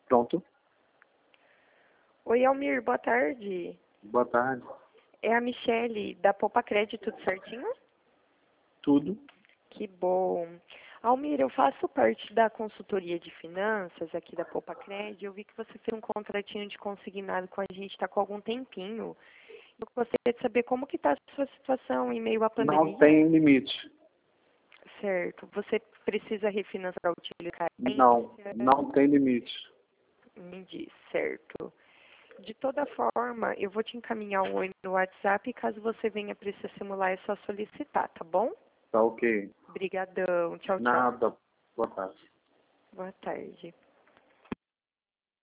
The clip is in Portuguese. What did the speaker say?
Pronto. Oi, Almir, boa tarde. Boa tarde. É a Michele, da Poupa Crédito, tudo certinho? Tudo. Que bom. Almir, eu faço parte da consultoria de finanças aqui da Poupa Crédito. Eu vi que você fez um contratinho de consignado com a gente, está com algum tempinho. Eu gostaria de saber como que está a sua situação em meio à pandemia. Não tem limite. Certo. Você precisa refinanciar o utilidade? Não tem limite. Me diz, certo. De toda forma, eu vou te encaminhar um oi no WhatsApp e caso você venha precisar simular, é só solicitar, tá bom? Tá ok. Obrigadão. Tchau, tchau. Nada. Boa tarde. Boa tarde.